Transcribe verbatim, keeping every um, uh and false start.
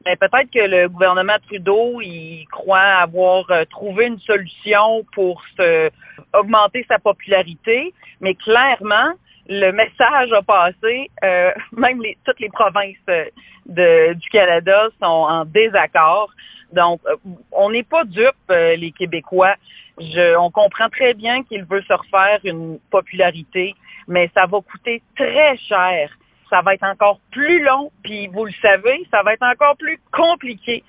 Ben, peut-être que le gouvernement Trudeau, il croit avoir euh, trouvé une solution pour se, augmenter sa popularité, mais clairement, le message a passé. Euh, même les, toutes les provinces euh, de, du Canada sont en désaccord. Donc, euh, on n'est pas dupes, euh, les Québécois. Je, on comprend très bien qu'il veut se refaire une popularité, mais ça va coûter très cher. Ça va être encore plus long, puis vous le savez, ça va être encore plus compliqué